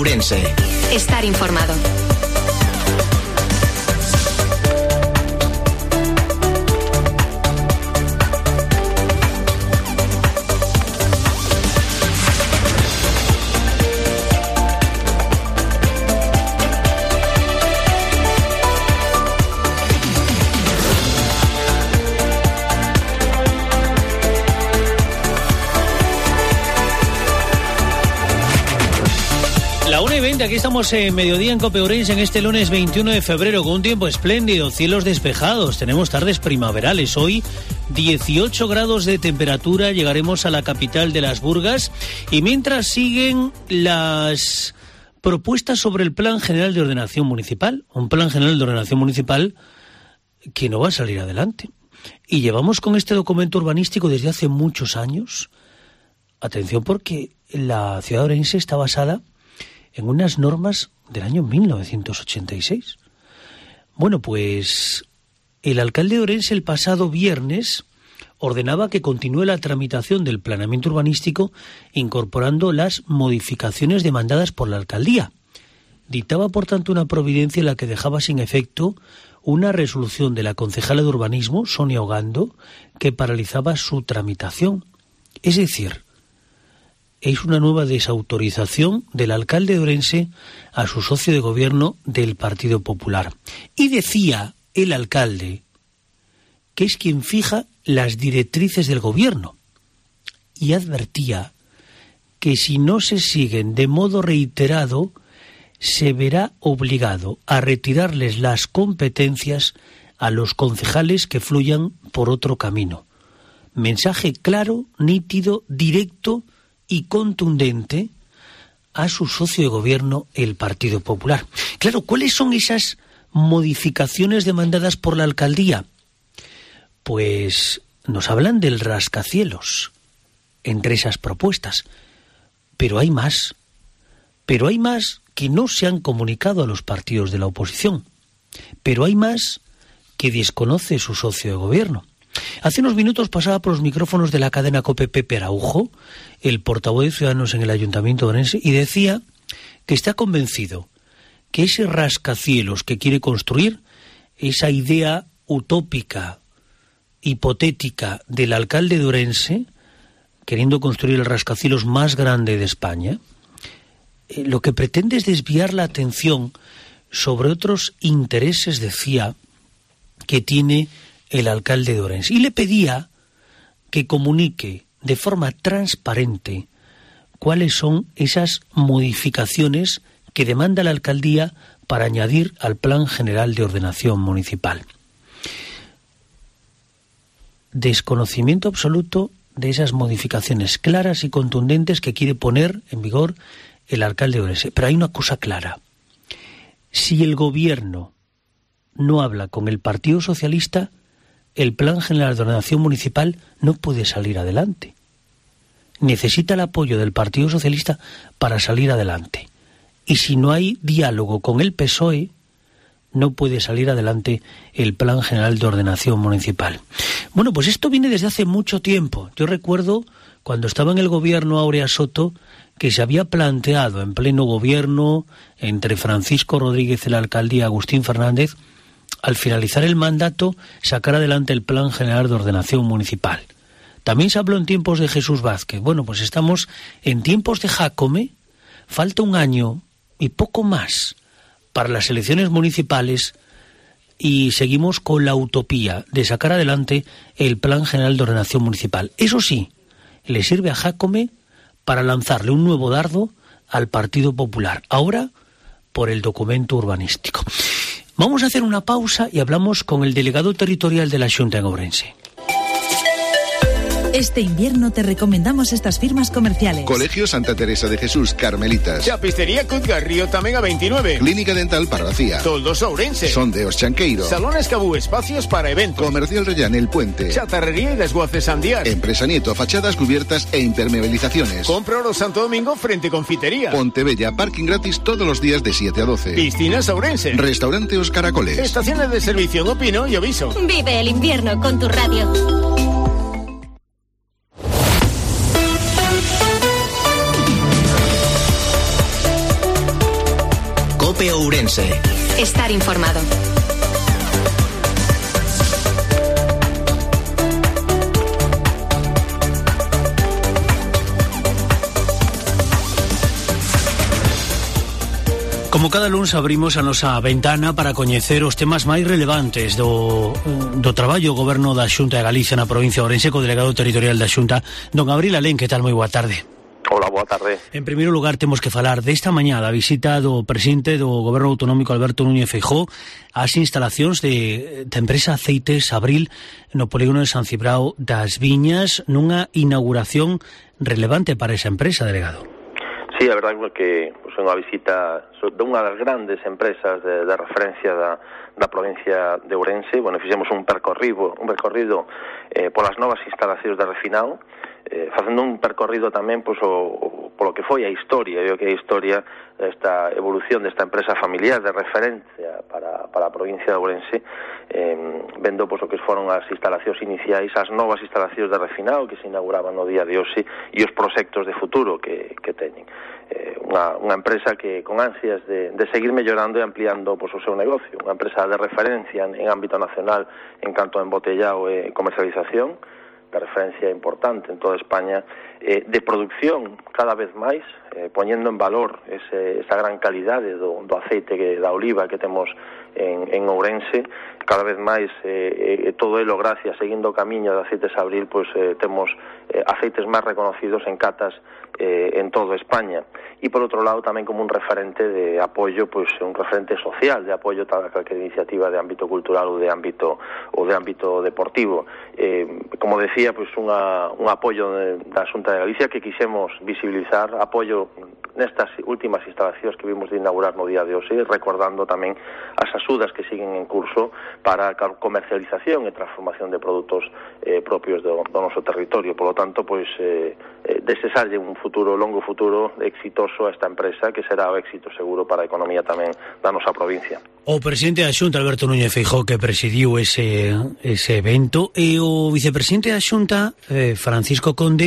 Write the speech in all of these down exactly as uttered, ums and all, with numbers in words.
Ourense. Estar informado. La una y veinte, aquí estamos en Mediodía en Cope Ourense en este lunes veintiuno de febrero con un tiempo espléndido, cielos despejados, tenemos tardes primaverales. Hoy dieciocho grados de temperatura, llegaremos a la capital de las Burgas y mientras siguen las propuestas sobre el Plan General de Ordenación Municipal, un Plan General de Ordenación Municipal que no va a salir adelante. Y llevamos con este documento urbanístico desde hace muchos años. Atención, porque la ciudad de Ourense está basada en unas normas del año mil novecientos ochenta y seis. Bueno, pues el alcalde de Ourense el pasado viernes ordenaba que continúe la tramitación del planeamiento urbanístico incorporando las modificaciones demandadas por la alcaldía. Dictaba, por tanto, una providencia en la que dejaba sin efecto una resolución de la concejala de urbanismo, Sonia Ogando, que paralizaba su tramitación. Es decir, es una nueva desautorización del alcalde de Ourense a su socio de gobierno del Partido Popular. Y decía el alcalde que es quien fija las directrices del gobierno y advertía que si no se siguen de modo reiterado se verá obligado a retirarles las competencias a los concejales que fluyan por otro camino. Mensaje claro, nítido, directo y contundente a su socio de gobierno, el Partido Popular. Claro, ¿cuáles son esas modificaciones demandadas por la alcaldía? Pues nos hablan del rascacielos entre esas propuestas, pero hay más, pero hay más que no se han comunicado a los partidos de la oposición, pero hay más que desconoce su socio de gobierno. Hace unos minutos pasaba por los micrófonos de la cadena COPE Pepe Araujo, el portavoz de Ciudadanos en el Ayuntamiento de Ourense, y decía que está convencido que ese rascacielos que quiere construir, esa idea utópica, hipotética del alcalde de Ourense, queriendo construir el rascacielos más grande de España, eh, lo que pretende es desviar la atención sobre otros intereses, decía, que tiene el alcalde de Ourense, y le pedía que comunique de forma transparente cuáles son esas modificaciones que demanda la alcaldía para añadir al Plan General de Ordenación Municipal. Desconocimiento absoluto de esas modificaciones claras y contundentes que quiere poner en vigor el alcalde de Ourense. Pero hay una cosa clara: si el gobierno no habla con el Partido Socialista, el Plan General de Ordenación Municipal no puede salir adelante. Necesita el apoyo del Partido Socialista para salir adelante. Y si no hay diálogo con el P S O E, no puede salir adelante el Plan General de Ordenación Municipal. Bueno, pues esto viene desde hace mucho tiempo. Yo recuerdo cuando estaba en el gobierno Áurea Soto que se había planteado en pleno gobierno entre Francisco Rodríguez de la alcaldía y Agustín Fernández, al finalizar el mandato, sacar adelante el Plan General de Ordenación Municipal. También se habló en tiempos de Jesús Vázquez. Bueno, pues estamos en tiempos de Jácome, falta un año y poco más para las elecciones municipales y seguimos con la utopía de sacar adelante el Plan General de Ordenación Municipal. Eso sí, le sirve a Jácome para lanzarle un nuevo dardo al Partido Popular, ahora por el documento urbanístico. Vamos a hacer una pausa y hablamos con el delegado territorial de la Xunta en Ourense. Este invierno te recomendamos estas firmas comerciales. Colegio Santa Teresa de Jesús, Carmelitas. Chapistería Cutgarrío, tamén a veintinueve. Clínica Dental Parvacía. Toldos Ourense. Sondeos Chanqueiro. Salón Escabú, espacios para eventos. Comercial Rellán, El Puente. Chatarrería y desguaces Sandiar. Empresa Nieto, fachadas cubiertas e impermeabilizaciones. Compra Oro Santo Domingo frente Confitería. Pontebella, parking gratis todos los días de siete a doce. Piscinas Ourense. Restaurante Os Caracoles. Estaciones de servicio en Opino y Oviso. Vive el invierno con tu radio. Ourense. Estar informado. Como cada lunes abrimos a nosa ventana para coñecer os temas máis relevantes do, do traballo do Goberno da Xunta de Galicia na provincia de Ourense co delegado territorial da Xunta, don Abril Alén. Que tal? Moi boa tarde. Hola, boa tarde. En primeiro lugar, temos que falar desta mañá da visita do presidente do Goberno Autonómico Alberto Núñez Feijóo ás instalacións de, de empresa Aceites Abril no polígono de San Cibrao das Viñas, nunha inauguración relevante para esa empresa, delegado. Sí, a verdade é que pues, é unha visita de unha das grandes empresas de, de referencia da, da provincia de Ourense. Bueno, fixemos un percorrido, un percorrido eh, polas novas instalacións de refinado, eh, facendo un percorrido tamén pues, o, o, polo que foi a historia, e o que é a historia desta evolución desta empresa familiar de referencia para, para a provincia de Ourense, eh, vendo pues, o que foron as instalacións iniciais, as novas instalacións de refinado que se inauguraban no día de hoxe e os proxectos de futuro que, que teñen. Eh, unha, unha empresa que con ansias de, de seguir mellorando e ampliando pues, o seu negocio, unha empresa de referencia en, en ámbito nacional en canto a embotellado e comercialización, de referencia importante en toda España, eh, de producción cada vez máis, eh, poñendo en valor ese, esa gran calidade do, do aceite que, da oliva que temos en, en Ourense, cada vez máis eh, eh, todo elo gracias, seguindo o camiño de Aceites Abril, pues eh, temos eh, aceites máis reconocidos en catas eh, en toda España. E por outro lado tamén como un referente de apoio, pues un referente social de apoio a calquera iniciativa de ámbito cultural ou de ámbito ou de ámbito deportivo. Eh, como decía, pues unha, un apoio de, da Xunta de Galicia que quixemos visibilizar, apoio nestas últimas instalacións que vimos de inaugurar no día de hoxe, recordando tamén as axudas que siguen en curso para a comercialización e transformación de produtos eh, propios do, do noso territorio. Por lo tanto, pois eh, eh, desexarlle un futuro, longo futuro exitoso a esta empresa, que será o éxito seguro para a economía tamén da nosa provincia. O presidente da Xunta, Alberto Núñez Feijóo, que presidiu ese, ese evento, e o vicepresidente da Xunta, eh, Francisco Conde,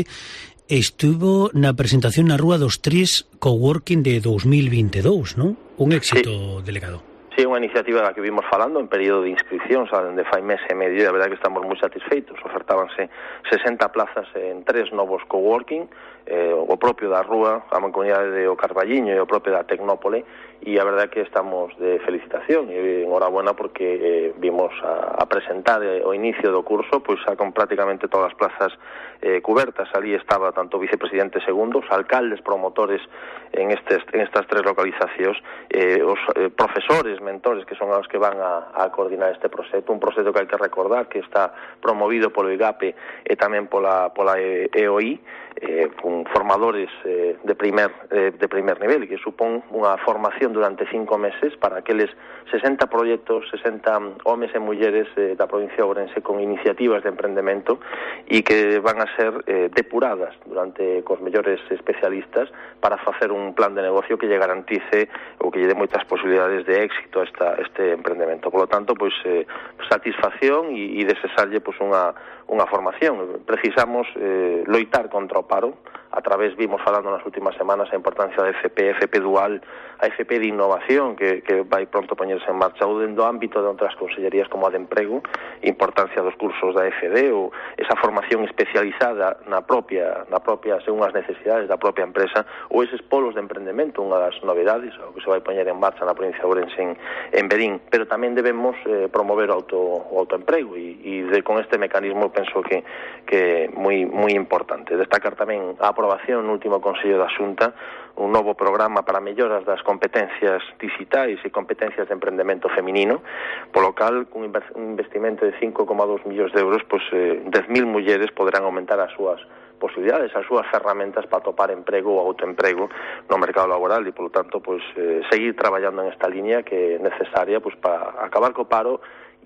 estuvo na presentación na Rúa dos Tres Coworking de dos mil veintidós, non? Un éxito, sí, delegado. Sí, unha iniciativa da que vimos falando en período de inscripción, saben, de fai mes e medio, e a verdade que estamos moi satisfeitos. Ofertábanse sesenta plazas en tres novos coworking, eh, o propio da Rúa, a Mancomunidade de O Carballiño e o propio da Tecnópole, e a verdade que estamos de felicitación e enhorabuena porque eh, vimos a, a presentar eh, o inicio do curso, pois xa con prácticamente todas as plazas eh, cubertas. Ali estaba tanto o vicepresidente segundo, os alcaldes promotores en, estes, en estas tres localizacións, eh, os eh, profesores, mentores que son os que van a, a coordinar este proxecto, un proxecto que hai que recordar que está promovido polo I G A P E e tamén pola, pola E O I, eh, con formadores eh, de primer eh, de primer nivel, que supón unha formación durante cinco meses para aqueles sesenta proxectos, sesenta homes e mulleres eh, da provincia de Ourense con iniciativas de emprendemento e que van a ser eh, depuradas durante cos mellores especialistas para facer un plan de negocio que lle garantice ou que lle dé moitas posibilidades de éxito a esta, este emprendemento. Por lo tanto, pois eh, satisfacción e, e desexarlle pois unha unha formación. Precisamos eh, loitar contra o paro. A través, vimos falando nas últimas semanas a importancia da F P, F P dual, a F P de innovación que, que vai pronto poñerse en marcha, ou dentro do ámbito de outras consellerías como a de emprego, importancia dos cursos da F D ou esa formación especializada na propia, na propia según as necesidades da propia empresa, ou eses polos de emprendemento, unha das novedades o que se vai poñer en marcha na provincia de Ourense en, en Verín. Pero tamén debemos eh, promover o, auto, o autoemprego e, e de, con este mecanismo penso que que moi moi importante. Destacar tamén a aprobación no último Consello da Xunta un novo programa para melloras das competencias digitais e competencias de emprendemento feminino, polo cal, un investimento de cinco coma dos millóns de euros, pois eh, dez mil mulleres poderán aumentar as súas posibilidades, as súas ferramentas para topar emprego ou autoemprego no mercado laboral e, polo tanto, pois eh, seguir traballando en esta línea que é necesaria pois para acabar co paro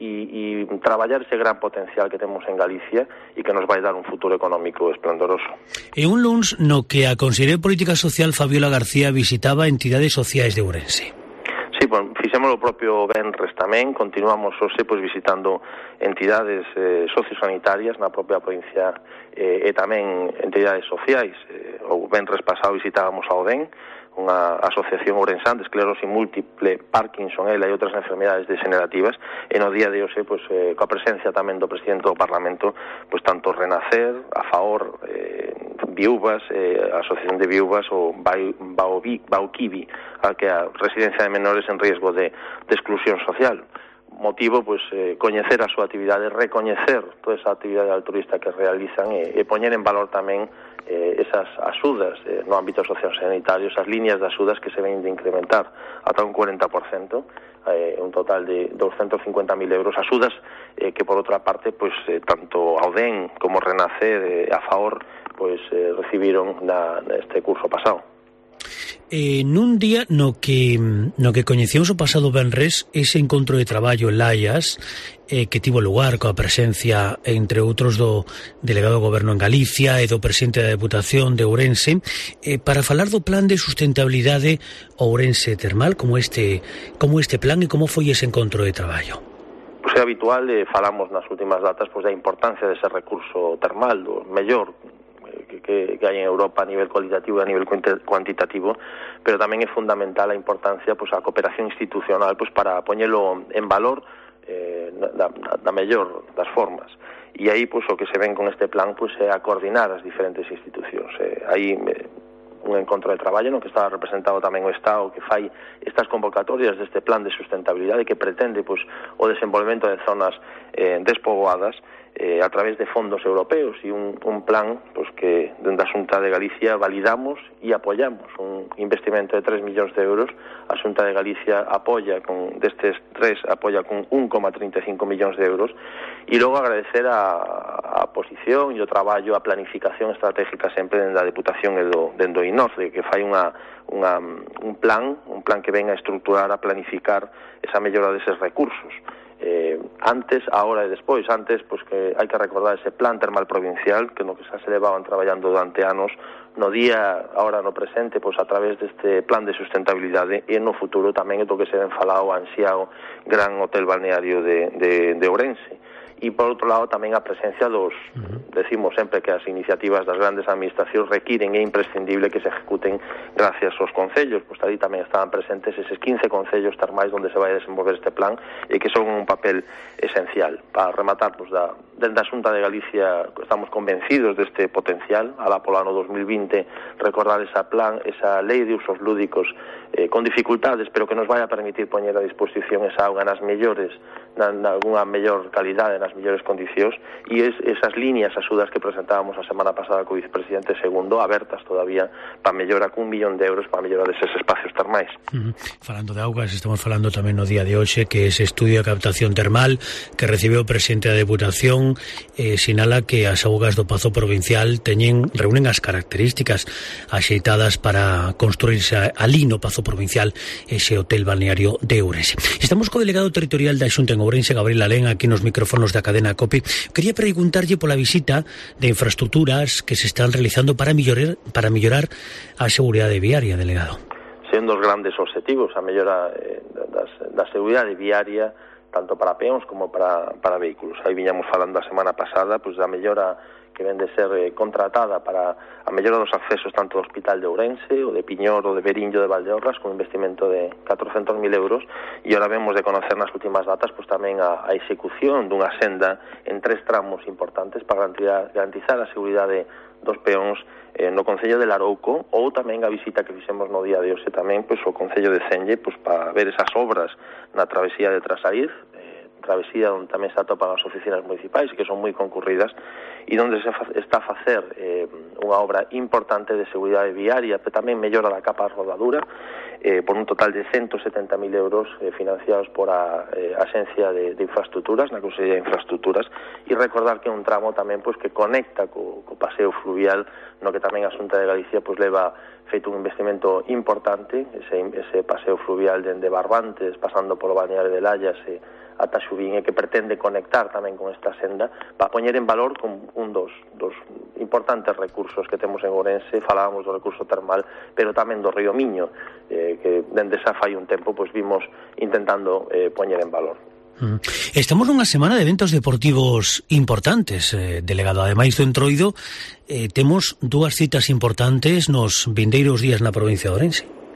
e, e traballar ese gran potencial que temos en Galicia e que nos vai dar un futuro económico esplendoroso. E un luns no que a Conselleira de Política Social Fabiola García visitaba entidades sociais de Ourense. Sí, bueno, fixemos o propio venres tamén, continuamos hoxe pois, visitando entidades eh, sociosanitarias na propia provincia eh, e tamén entidades sociais. Eh, o venres pasado visitábamos a O D E N, unha asociación ourensán de esclerosis múltiple, Parkinson, ela e outras enfermedades degenerativas, e no día de hoxe, pois, eh, coa presencia tamén do presidente do Parlamento, pois tanto Renacer, a favor, eh, viúvas, eh, a Asociación de Viúvas, ou Baukivi, a que a residencia de menores en riesgo de, de exclusión social. Motivo, pois, eh, coñecer a súa actividade, recoñecer toda esa actividade altruista que realizan e, e poñer en valor tamén eh, esas axudas eh, no ámbito sociosanitario, esas líneas de axudas que se ven de incrementar ata un cuarenta por cento, eh, un total de doscientos cincuenta mil euros, axudas eh, que por outra parte, pois, eh, tanto Audén como Renacer, eh, a favor, pois, eh, recibiron na, neste curso pasado. Eh, nun día no que no que coñecemos o pasado venres ese encontro de traballo en Laias, eh, que tivo lugar coa presencia, entre outros, do delegado do Goberno en Galicia e do presidente da Deputación de Ourense, eh, para falar do plan de sustentabilidade Ourense Termal, como este como este plan e como foi ese encontro de traballo. Pois é habitual, eh, falamos nas últimas datas pois da importancia dese recurso termal, do mellor que, que hai en Europa a nivel cualitativo e a nivel cuantitativo, pero tamén é fundamental a importancia, pois, a cooperación institucional, pois, para poñelo en valor eh, da, da mellor das formas. E aí, pois, o que se ven con este plan, pois, é a coordinar as diferentes institucións. Eh, aí eh, un encontro de traballo no que estaba representado tamén o Estado, que fai estas convocatorias deste plan de sustentabilidade que pretende, pois, o desenvolvemento de zonas eh, despoboadas eh, a través de fondos europeos e un, un plan, pois, que dende a Xunta de Galicia validamos e apoyamos un investimento de tres millóns de euros. A Xunta de Galicia apoia con destes tres apoia con un coma treinta e cinco millóns de euros, e logo agradecer a, a posición e o traballo, a planificación estratégica sempre dende a Deputación e do, dende o INOCE, que fai unha, unha, un plan un plan que ven a estruturar, a planificar esa mellora deses recursos. Eh, antes, ahora e despois, antes, pois, que hai que recordar ese plan termal provincial que no que xa se levaban traballando durante anos, no día, ahora no presente, pois, a través deste plan de sustentabilidade, e no futuro tamén é do que se ven falado o ansiado gran hotel balneario de, de, de Ourense. E, por outro lado, tamén a presencia dos, uh-huh. decimos sempre que as iniciativas das grandes administracións requiren e imprescindible que se ejecuten gracias aos concellos, pois ali tamén estaban presentes eses quince concellos termais onde se vai a desenvolver este plan e que son un papel esencial. Para rematar, pois, da, dende a Xunta de Galicia estamos convencidos deste potencial, alá polo ano dos mil vinte, recordar esa plan, esa lei de usos lúdicos eh, con dificultades, pero que nos vai a permitir poñer a disposición esa auga nas mellores, na, na unha mellor calidade, nas mellores condicións, e es, esas líneas axudas que presentábamos a semana pasada co vicepresidente segundo, abertas todavía para mellora cun millón de euros para mellora deses espacios termais. Uh-huh. Falando de augas, estamos falando tamén no día de hoxe que ese estudio de captación termal que recibiu o presidente da Deputación eh, sinala que as augas do Pazo Provincial teñen, reúnen as características axeitadas para construirse ali no Pazo Provincial ese hotel balneario de Ourense. Estamos co delegado territorial da Xunta en Ourense, Gabriel Alén, aquí nos micrófonos da cadena COPE. Quería preguntarlle pola visita de infraestructuras que se están realizando para mellorar para mellorar a seguridade viaria, delegado. Son dos grandes objetivos, a mellora eh, das, da seguridade viaria, tanto para peóns como para, para vehículos. Aí viñamos falando a semana pasada, pois, da mellora que ven de ser eh, contratada para a mellora dos accesos tanto do Hospital de Ourense, o de Piñor, o de Beriño, de Valdeorras, con un investimento de catrocentos mil euros, e ahora vemos de conocer nas últimas datas pois tamén a, a execución dunha senda en tres tramos importantes para garantizar, garantizar a seguridade dos peóns eh, no Concello de Larouco, ou tamén a visita que fixemos no día de hoxe tamén pois o Concello de Senlle, pois para ver esas obras na travesía de Trasaíz, travesía onde tamén se atopan as oficinas municipais que son moi concurridas e onde se fa, está a facer eh, unha obra importante de seguridade viaria, pero tamén mellora da capa de rodadura eh, por un total de ciento setenta mil euros eh, financiados por a eh, Axencia de, de Infraestructuras, na Consellería de Infraestructuras, e recordar que é un tramo tamén pois que conecta co, co paseo fluvial, no que tamén a Xunta de Galicia pois leva feito un investimento importante, ese, ese paseo fluvial dende Barbantes, pasando polo balneario de Laias e ata Xubín, e que pretende conectar tamén con esta senda para poñer en valor con un dos, dos importantes recursos que temos en Ourense. Falábamos do recurso termal, pero tamén do río Miño, eh, que dende xa fai un tempo pois vimos intentando eh, poñer en valor. Estamos nunha semana de eventos deportivos importantes, eh, delegado. Ademais do Entroido, eh, temos dúas citas importantes nos vindeiros días na provincia de Ourense.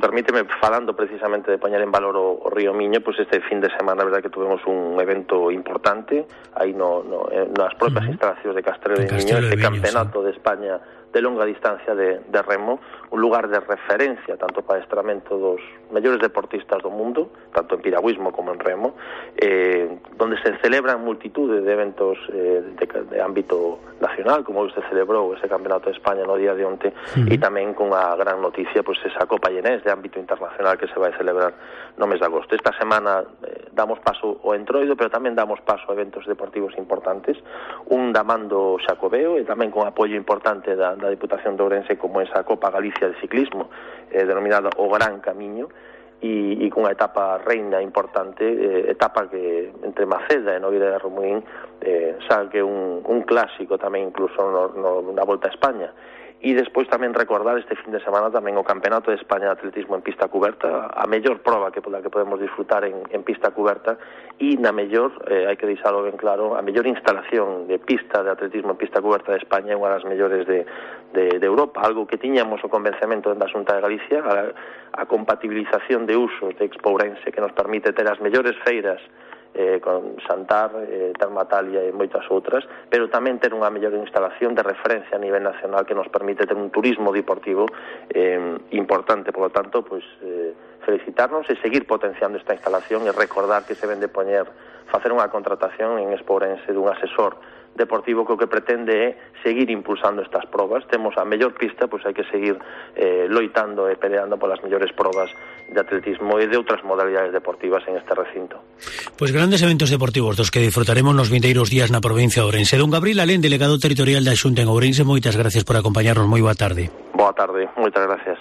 permíteme, falando precisamente de poñer en valor o, o Río Miño, pois pues este fin de semana, a verdade que tuvemos un evento importante aí no, no, nas propias uh-huh. instalacións de Castrelo de Miño, este campeonato sí. de España de longa distancia de, de remo, un lugar de referencia tanto para adestramento dos mellores deportistas do mundo, tanto en piragüismo como en remo, eh, donde se celebran multitude de eventos eh, de, de ámbito nacional, como se celebrou ese campeonato de España no día de onte, uh-huh. e tamén con a gran noticia, pues esa Copa Llenés de ámbito internacional que se vai celebrar no mes de agosto. Esta semana eh, damos paso ao Entroido, pero tamén damos paso a eventos deportivos importantes, un da man do Xacobeo e tamén con apoio importante da da Diputación de Ourense, como esa Copa Galicia de ciclismo eh, denominada o Gran Camiño, e, e con unha etapa reina importante, eh, etapa que entre Maceda e Nogueira de Romuín eh, saque un, un clásico tamén incluso no, no, na Volta a España. E despois tamén recordar este fin de semana tamén o Campeonato de España de Atletismo en pista cuberta, a mellor proba que pola que podemos disfrutar en, en pista cuberta, e na mellor, eh, hai que deixalo ben claro, a mellor instalación de pista de atletismo en pista cuberta de España é unha das mellores de, de, de Europa, algo que tiñamos o convencemento da Xunta de Galicia, a, a compatibilización de usos de Expo Ourense que nos permite ter as mellores feiras Eh, con Santar, eh, Termatalia e moitas outras, pero tamén ter unha mellor instalación de referencia a nivel nacional que nos permite ter un turismo deportivo eh, importante. Por lo tanto, pues, eh, felicitarnos e seguir potenciando esta instalación e recordar que se ven de poñer, facer unha contratación en Expo Ourense dun asesor deportivo que o que pretende é seguir impulsando estas probas. Temos a mellor pista, pois hai que seguir eh, loitando e peleando polas mellores probas de atletismo e de outras modalidades deportivas en este recinto. Pois grandes eventos deportivos dos que disfrutaremos nos vindeiros días na provincia de Ourense. Don Gabriel Alén, delegado territorial da Xunta en Ourense, moitas gracias por acompañarnos. Moi boa tarde. Boa tarde, moitas gracias.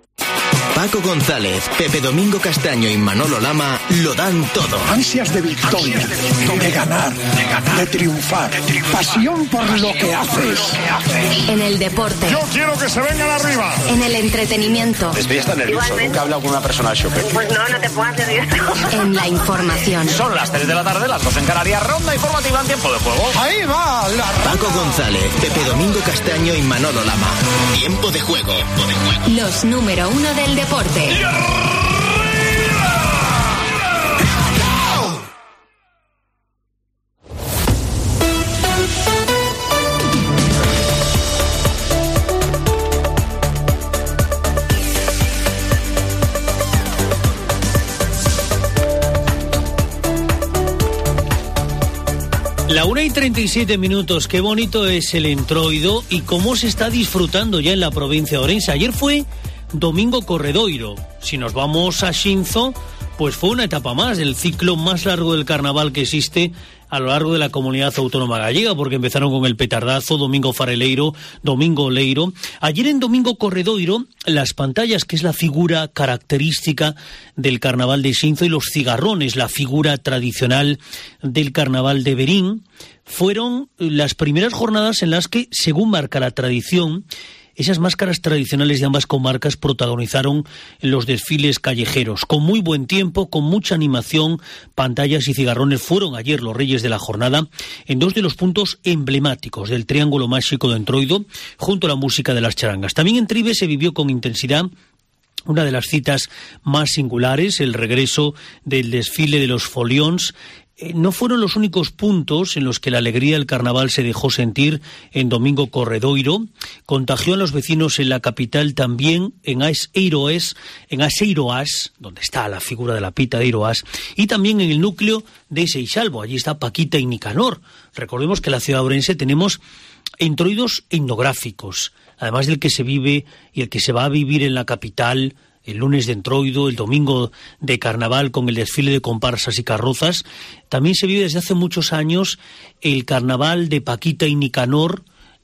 Paco González, Pepe Domingo Castaño y Manolo Lama lo dan todo. Ansias de victoria, de ganar, de triunfar, pasión por lo que haces. En el deporte. Yo quiero que se vengan arriba. En el entretenimiento. Estoy hasta nervioso, igualmente. Nunca he hablado con una persona de shopping. Pues no, no te pongas nervioso. En la información. Son las tres de la tarde, las dos en Canarias, ronda informativa en tiempo de juego. Ahí va la ronda. Paco González, Pepe Domingo Castaño y Manolo Lama. Tiempo de juego. Tiempo de juego. Los número uno del deporte. La una y treinta y siete minutos, qué bonito es el Entroido y cómo se está disfrutando ya en la provincia de Ourense. Ayer fue Domingo Corredoiro. Si nos vamos a Xinzo, pues fue una etapa más del ciclo más largo del carnaval que existe a lo largo de la comunidad autónoma gallega, porque empezaron con el petardazo, Domingo Fareleiro, Domingo Oleiro. Ayer en Domingo Corredoiro, las pantallas, que es la figura característica del carnaval de Xinzo, y los cigarrones, la figura tradicional del carnaval de Verín, fueron las primeras jornadas en las que, según marca la tradición, esas máscaras tradicionales de ambas comarcas protagonizaron los desfiles callejeros. Con muy buen tiempo, con mucha animación, pantallas y cigarrones fueron ayer los reyes de la jornada en dos de los puntos emblemáticos del Triángulo Máxico de Entroido, junto a la música de las charangas. También en Tribe se vivió con intensidad una de las citas más singulares, el regreso del desfile de los folións. Eh, no fueron los únicos puntos en los que la alegría del carnaval se dejó sentir en Domingo Corredoiro. Contagió a los vecinos en la capital también, en Aseiroas, en Aseiroas, donde está la figura de la pita de Iroas, y también en el núcleo de Seixalbo. Allí está Paquita y Nicanor. Recordemos que en la ciudad de Ourense tenemos entroidos etnográficos, además del que se vive y el que se va a vivir en la capital el lunes de Entroido, el domingo de carnaval con el desfile de comparsas y carrozas. También se vive desde hace muchos años el carnaval de Paquita y Nicanor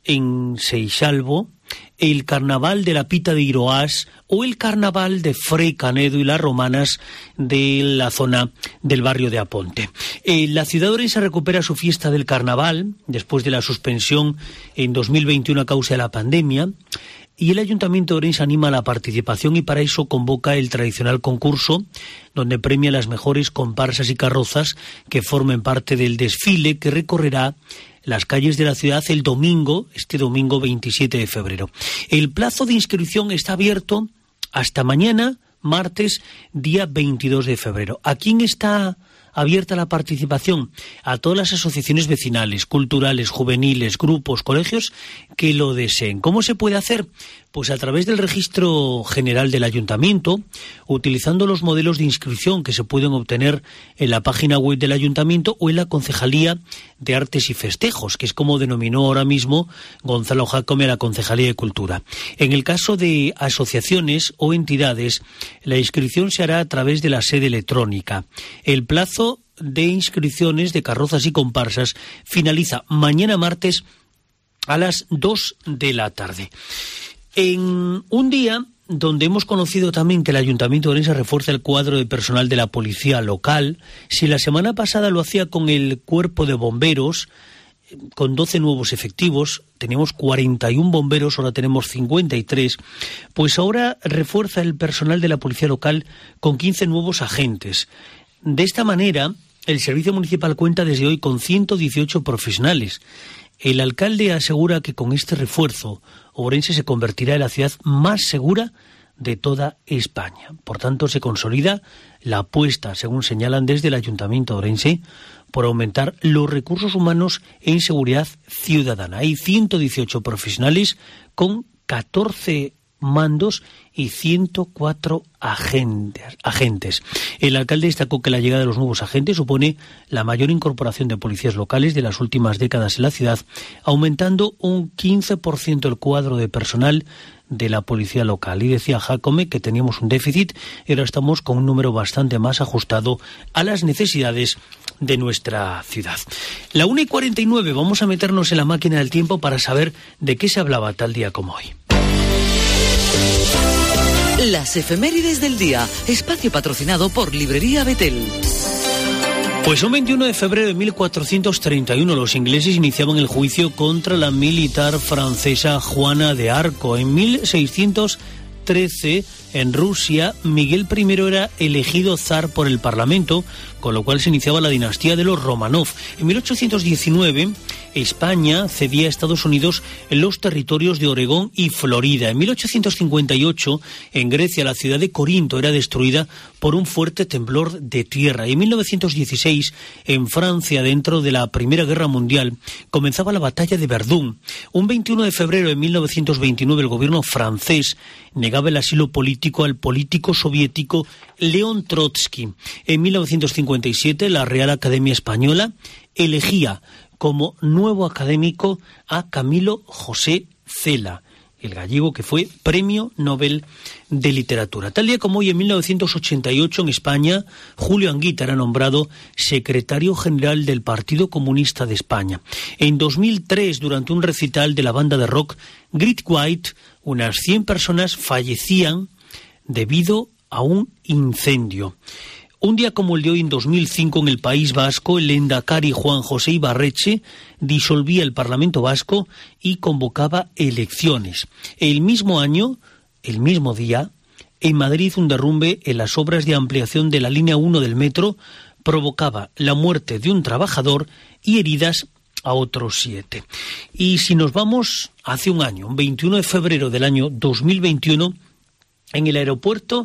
en Seixalbo, el carnaval de la Pita de Iroas o el carnaval de Frei Canedo y las romanas de la zona del barrio de Aponte. Eh, la ciudad de Ourense recupera su fiesta del carnaval después de la suspensión en dos mil veintiuno a causa de la pandemia. Y el Ayuntamiento de Ourense anima la participación y para eso convoca el tradicional concurso donde premia las mejores comparsas y carrozas que formen parte del desfile que recorrerá las calles de la ciudad el domingo, este domingo veintisiete de febrero. El plazo de inscripción está abierto hasta mañana, martes, día veintidós de febrero. ¿A quién está abierta la participación? A todas las asociaciones vecinales, culturales, juveniles, grupos, colegios que lo deseen. ¿Cómo se puede hacer? Pues a través del registro general del ayuntamiento, utilizando los modelos de inscripción que se pueden obtener en la página web del ayuntamiento o en la Concejalía de Artes y Festejos, que es como denominó ahora mismo Gonzalo Jácome a la Concejalía de Cultura. En el caso de asociaciones o entidades, la inscripción se hará a través de la sede electrónica. El plazo de inscripciones de carrozas y comparsas finaliza mañana martes a las dos de la tarde. En un día donde hemos conocido también que el Ayuntamiento de Orense refuerza el cuadro de personal de la policía local, si la semana pasada lo hacía con el cuerpo de bomberos, con doce nuevos efectivos, teníamos cuarenta y uno bomberos, ahora tenemos cincuenta y tres, pues ahora refuerza el personal de la policía local con quince nuevos agentes. De esta manera, el servicio municipal cuenta desde hoy con ciento dieciocho profesionales. El alcalde asegura que con este refuerzo, Ourense se convertirá en la ciudad más segura de toda España. Por tanto, se consolida la apuesta, según señalan desde el Ayuntamiento de Ourense, por aumentar los recursos humanos en seguridad ciudadana. Hay ciento dieciocho profesionales con catorce mandos y ciento cuatro agentes, agentes. El alcalde destacó que la llegada de los nuevos agentes supone la mayor incorporación de policías locales de las últimas décadas en la ciudad, aumentando un quince por ciento el cuadro de personal de la policía local. Y decía Jácome que teníamos un déficit y ahora estamos con un número bastante más ajustado a las necesidades de nuestra ciudad. La una y cuarenta y nueve, vamos a meternos en la máquina del tiempo para saber de qué se hablaba tal día como hoy. Las efemérides del día, espacio patrocinado por Librería Betel. Pues un veintiuno de febrero de mil cuatrocientos treinta y uno los ingleses iniciaban el juicio contra la militar francesa Juana de Arco. En mil seiscientos trece, en Rusia, Miguel primero era elegido zar por el Parlamento, con lo cual se iniciaba la dinastía de los Romanov. En mil ochocientos diecinueve, España cedía a Estados Unidos los territorios de Oregón y Florida. En mil ochocientos cincuenta y ocho, en Grecia, la ciudad de Corinto era destruida por un fuerte temblor de tierra. Y en mil novecientos dieciséis, en Francia, dentro de la Primera Guerra Mundial, comenzaba la batalla de Verdún. Un veintiuno de febrero de mil novecientos veintinueve, el gobierno francés negaba el asilo político al político soviético León Trotsky. En mil novecientos cincuenta y siete, la Real Academia Española elegía como nuevo académico a Camilo José Cela, el gallego que fue Premio Nobel de Literatura. Tal día como hoy, en mil novecientos ochenta y ocho, en España, Julio Anguita era nombrado secretario general del Partido Comunista de España. En dos mil tres, durante un recital de la banda de rock Great White, unas cien personas fallecían debido a un incendio. Un día como el de hoy, en dos mil cinco, en el País Vasco, el lehendakari Juan José Ibarretxe disolvía el Parlamento Vasco y convocaba elecciones. El mismo año, el mismo día, en Madrid, un derrumbe en las obras de ampliación de la línea uno del metro provocaba la muerte de un trabajador y heridas a otros siete. Y si nos vamos hace un año, un veintiuno de febrero del año dos mil veintiuno, en el aeropuerto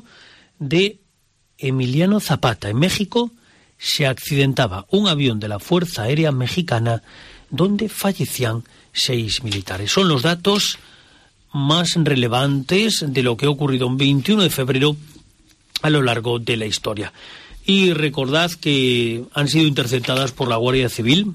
de Emiliano Zapata, en México, se accidentaba un avión de la Fuerza Aérea Mexicana donde fallecían seis militares. Son los datos más relevantes de lo que ha ocurrido un veintiuno de febrero a lo largo de la historia. Y recordad que han sido interceptadas por la Guardia Civil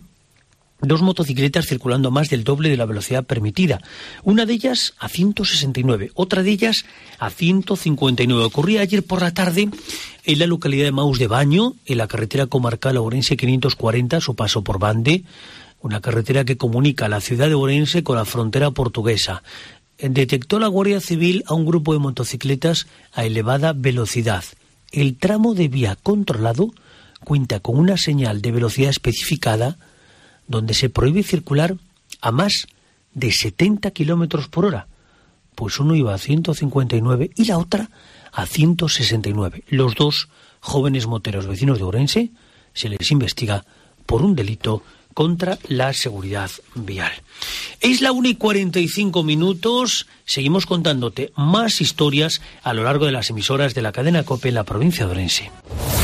dos motocicletas circulando a más del doble de la velocidad permitida. Una de ellas a ciento sesenta y nueve, otra de ellas a ciento cincuenta y nueve. Ocurría ayer por la tarde en la localidad de Maús de Baño, en la carretera comarcal Ourense quinientos cuarenta, a su paso por Bande, una carretera que comunica la ciudad de Ourense con la frontera portuguesa. Detectó la Guardia Civil a un grupo de motocicletas a elevada velocidad. El tramo de vía controlado cuenta con una señal de velocidad especificada donde se prohíbe circular a más de setenta kilómetros por hora. Pues uno iba a ciento cincuenta y nueve y la otra a ciento sesenta y nueve. Los dos jóvenes moteros vecinos de Ourense se les investiga por un delito contra la seguridad vial. Es la una y cuarenta y cinco minutos. Seguimos contándote más historias a lo largo de las emisoras de la cadena COPE en la provincia de Ourense.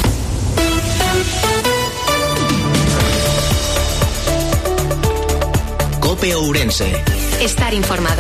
COPE Ourense. Estar informado.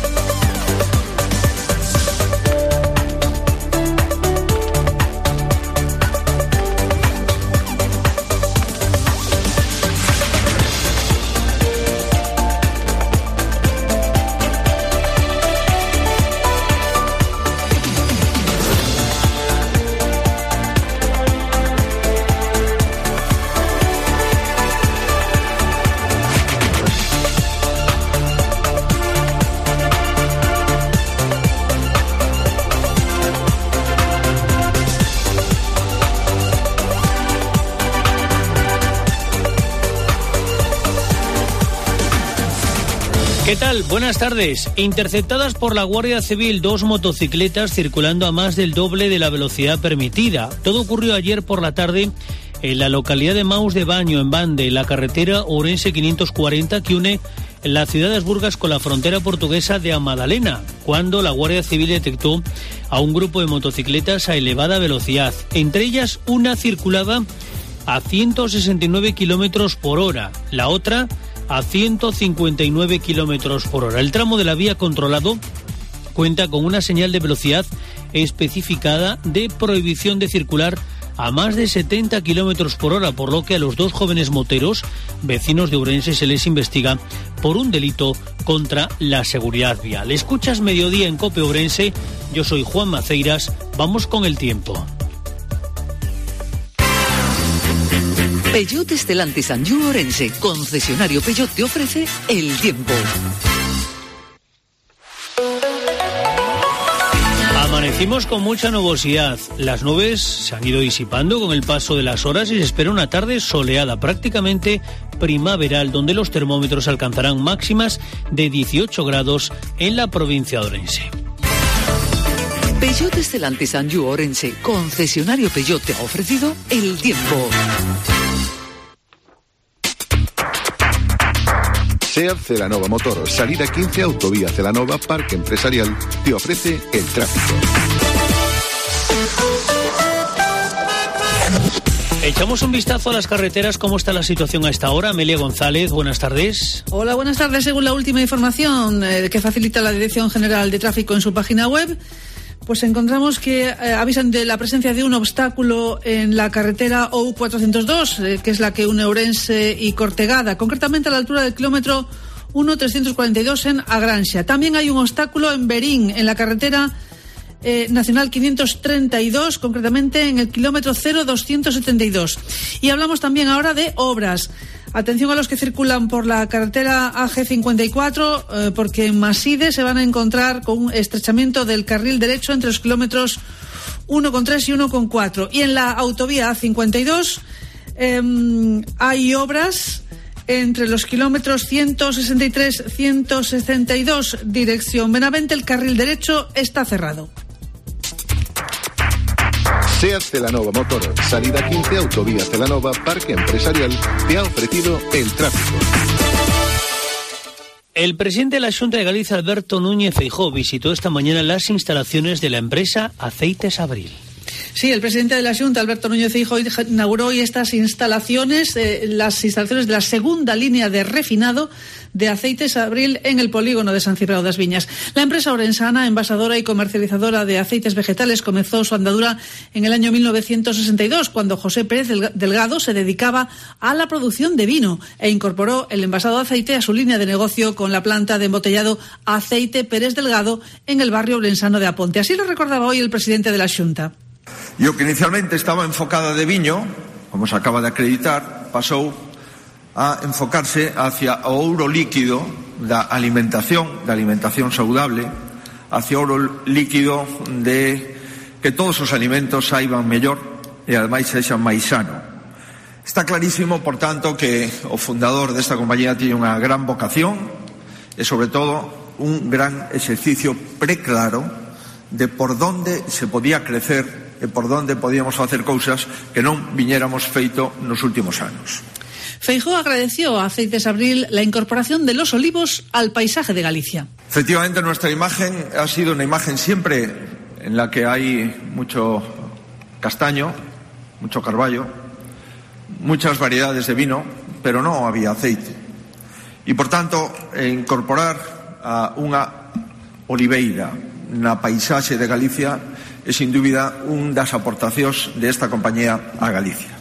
¿Qué tal? Buenas tardes. Interceptadas por la Guardia Civil dos motocicletas circulando a más del doble de la velocidad permitida. Todo ocurrió ayer por la tarde en la localidad de Maus de Baño, en Bande, en la carretera Ourense quinientos cuarenta que une la ciudad de Asburgas con la frontera portuguesa de Amadalena, cuando la Guardia Civil detectó a un grupo de motocicletas a elevada velocidad. Entre ellas, una circulaba a ciento sesenta y nueve kilómetros por hora, la otra a ciento cincuenta y nueve kilómetros por hora. El tramo de la vía controlado cuenta con una señal de velocidad especificada de prohibición de circular a más de setenta kilómetros por hora, por lo que a los dos jóvenes moteros, vecinos de Ourense, se les investiga por un delito contra la seguridad vial. Escuchas Mediodía en COPE Ourense, yo soy Juan Maceiras, vamos con el tiempo. Peugeot Stellantis Anjou Ourense, concesionario Peugeot, te ofrece el tiempo. Amanecimos con mucha nubosidad. Las nubes se han ido disipando con el paso de las horas y se espera una tarde soleada, prácticamente primaveral, donde los termómetros alcanzarán máximas de dieciocho grados en la provincia de Ourense. Peugeot Stellantis Anjou Ourense, concesionario Peugeot, te ha ofrecido el tiempo. SEAT Celanova Motor, salida quince, autovía Celanova, Parque Empresarial, te ofrece el tráfico. Echamos un vistazo a las carreteras. ¿Cómo está la situación a esta hora? Amelia González, buenas tardes. Hola, buenas tardes. Según la última información eh, que facilita la Dirección General de Tráfico en su página web, pues encontramos que eh, avisan de la presencia de un obstáculo en la carretera O U cuatrocientos dos, eh, que es la que une Ourense y Cortegada, concretamente a la altura del kilómetro uno trescientos cuarenta y dos en Agranxa. También hay un obstáculo en Berín, en la carretera eh, nacional quinientos treinta y dos, concretamente en el kilómetro cero doscientos setenta y dos. Y hablamos también ahora de obras. Atención a los que circulan por la carretera A G cincuenta y cuatro, eh, porque en Maside se van a encontrar con un estrechamiento del carril derecho entre los kilómetros uno coma tres y uno coma cuatro. Y en la autovía A cincuenta y dos eh, hay obras entre los kilómetros ciento sesenta y tres y ciento sesenta y dos, dirección Benavente. El carril derecho está cerrado. SEAT Celanova Motor, salida quince, autovía Celanova, Parque Empresarial, te ha ofrecido el tráfico. El presidente de la Xunta de Galicia, Alberto Núñez Feijóo, visitó esta mañana las instalaciones de la empresa Aceites Abril. Sí, el presidente de la Xunta, Alberto Núñez Feijóo, inauguró hoy estas instalaciones, eh, las instalaciones de la segunda línea de refinado de Aceites Abril en el polígono de San Cibrao das Viñas. La empresa orensana, envasadora y comercializadora de aceites vegetales, comenzó su andadura en el año mil novecientos sesenta y dos, cuando José Pérez Delgado se dedicaba a la producción de vino e incorporó el envasado de aceite a su línea de negocio con la planta de embotellado Aceite Pérez Delgado en el barrio orensano de Aponte. Así lo recordaba hoy el presidente de la Xunta. Yo, que inicialmente estaba enfocada de viño, como se acaba de acreditar, pasou a enfocarse hacia o ouro líquido da alimentación, da alimentación saudable, hacia o ouro líquido de que todos os alimentos saiban mellor e ademais sexan máis sano. Está clarísimo, por tanto, que o fundador desta compañía tiña unha gran vocación e, sobre todo, un gran exercicio preclaro de por donde se podía crecer e por donde podíamos facer cousas que non viñéramos feito nos últimos anos. Feijóo agradeció a Aceites Abril la incorporación de los olivos al paisaje de Galicia. Efectivamente, nuestra imagen ha sido una imagen siempre en la que hay mucho castaño, mucho carballo, muchas variedades de vino, pero no había aceite. Y, por tanto, incorporar a unha oliveira na paisaxe de Galicia é, sin dúbida, un das aportacións desta compañía a Galicia.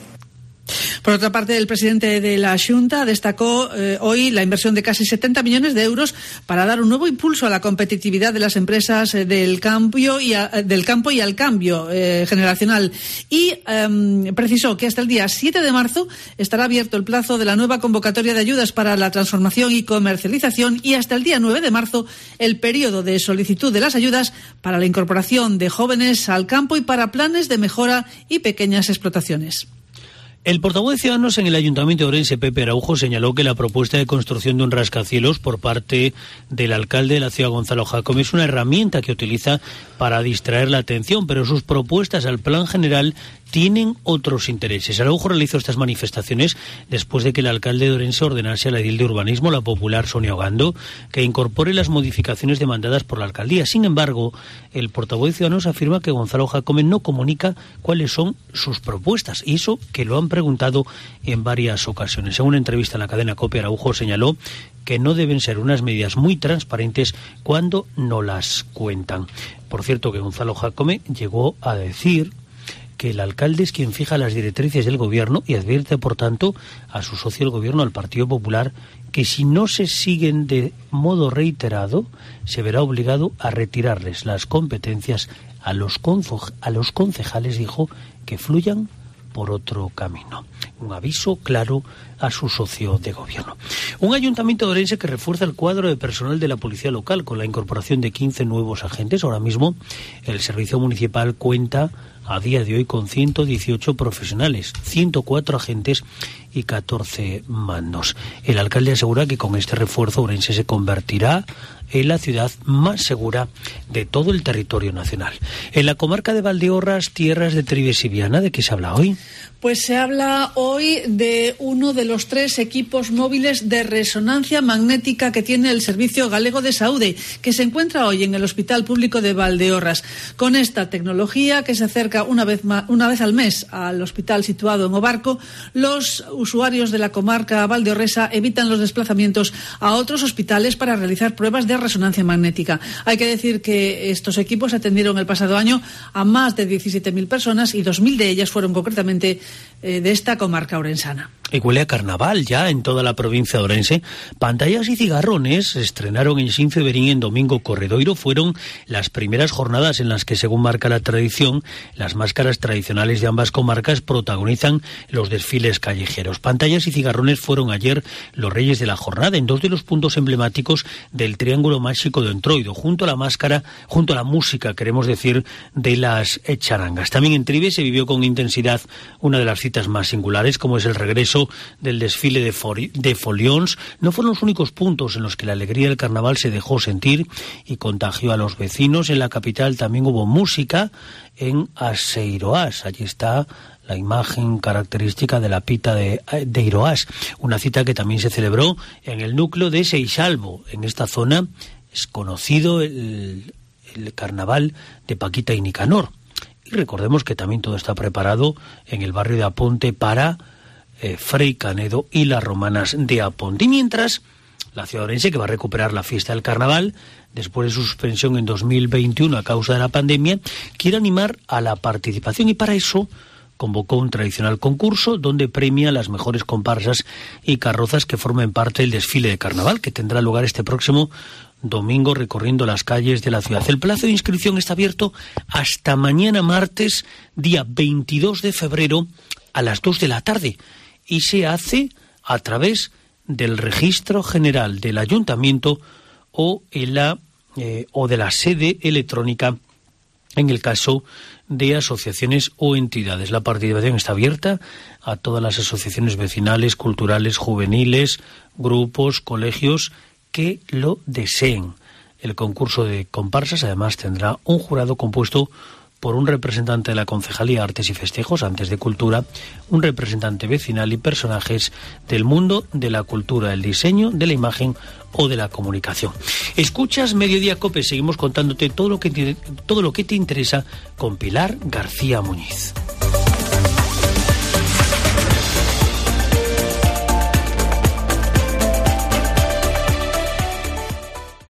Por otra parte, el presidente de la Xunta destacó eh, hoy la inversión de casi setenta millones de euros para dar un nuevo impulso a la competitividad de las empresas eh, del, cambio y a, del campo y al cambio eh, generacional. Y eh, precisó que hasta el día siete de marzo estará abierto el plazo de la nueva convocatoria de ayudas para la transformación y comercialización y hasta el día nueve de marzo el periodo de solicitud de las ayudas para la incorporación de jóvenes al campo y para planes de mejora y pequeñas explotaciones. El portavoz de Ciudadanos en el Ayuntamiento de Ourense, Pepe Araujo, señaló que la propuesta de construcción de un rascacielos por parte del alcalde de la ciudad, Gonzalo Jácome, es una herramienta que utiliza para distraer la atención, pero sus propuestas al plan general tienen otros intereses. Araujo realizó estas manifestaciones después de que el alcalde de Ourense ordenase a la edil de urbanismo, la popular Sonia Ogando, que incorpore las modificaciones demandadas por la alcaldía. Sin embargo, el portavoz de Ciudadanos afirma que Gonzalo Jácome no comunica cuáles son sus propuestas, y eso que lo han preguntado en varias ocasiones. En una entrevista en la cadena COPE, Araujo señaló que no deben ser unas medidas muy transparentes cuando no las cuentan. Por cierto, que Gonzalo Jácome llegó a decir que el alcalde es quien fija las directrices del gobierno y advierte, por tanto, a su socio el gobierno, al Partido Popular, que si no se siguen de modo reiterado, se verá obligado a retirarles las competencias a los, conzo- a los concejales, dijo, que fluyan por otro camino. Un aviso claro a su socio de gobierno. Un ayuntamiento de Ourense que refuerza el cuadro de personal de la policía local con la incorporación de quince nuevos agentes. Ahora mismo el servicio municipal cuenta a día de hoy con ciento dieciocho profesionales, ciento cuatro agentes y catorce mandos. El alcalde asegura que con este refuerzo Ourense se convertirá en la ciudad más segura de todo el territorio nacional. En la comarca de Valdeorras, tierras de Trives y Viana, ¿de qué se habla hoy? Pues se habla hoy de uno de los tres equipos móviles de resonancia magnética que tiene el Servicio Galego de Saúde, que se encuentra hoy en el Hospital Público de Valdeorras. Con esta tecnología, que se acerca una vez, ma- una vez al mes al hospital situado en Obarco, los usuarios de la comarca valdeorresa evitan los desplazamientos a otros hospitales para realizar pruebas de resonancia magnética. Hay que decir que estos equipos atendieron el pasado año a más de diecisiete mil personas y dos mil de ellas fueron concretamente eh, de esta comarca orensana. Y huele a carnaval ya en toda la provincia de Ourense. Pantallas y cigarrones se estrenaron en Xinfeberín en Domingo Corredoiro. Fueron las primeras jornadas en las que, según marca la tradición, las máscaras tradicionales de ambas comarcas protagonizan los desfiles callejeros. Pantallas y cigarrones fueron ayer los reyes de la jornada en dos de los puntos emblemáticos del Triángulo Máxico de Entroido, junto a la máscara, junto a la música, queremos decir, de las charangas. También en Trives se vivió con intensidad una de las citas más singulares, como es el regreso del desfile de, fori- de folions. No fueron los únicos puntos en los que la alegría del carnaval se dejó sentir y contagió a los vecinos. En la capital también hubo música en Aseiroás. Allí está la imagen característica de la pita de, de Iroás, una cita que también se celebró en el núcleo de Seixalbo. En esta zona es conocido el, el carnaval de Paquita y Nicanor. Y recordemos que también todo está preparado en el barrio de Aponte para Eh, Frei Canedo y las romanas de Aponte. Y mientras, la ciudad de Ourense, que va a recuperar la fiesta del carnaval después de su suspensión en dos mil veintiuno a causa de la pandemia, quiere animar a la participación y para eso convocó un tradicional concurso donde premia las mejores comparsas y carrozas que formen parte del desfile de carnaval que tendrá lugar este próximo domingo recorriendo las calles de la ciudad. El plazo de inscripción está abierto hasta mañana martes, día veintidós de febrero a las dos de la tarde. Y se hace a través del registro general del ayuntamiento o, en la, eh, o de la sede electrónica en el caso de asociaciones o entidades. La participación está abierta a todas las asociaciones vecinales, culturales, juveniles, grupos, colegios que lo deseen. El concurso de comparsas además tendrá un jurado compuesto por un representante de la Concejalía Artes y Festejos, antes de Cultura, un representante vecinal y personajes del mundo de la cultura, del diseño, de la imagen o de la comunicación. Escuchas Mediodía Cope, seguimos contándote todo lo que te, todo lo que te interesa con Pilar García Muñiz.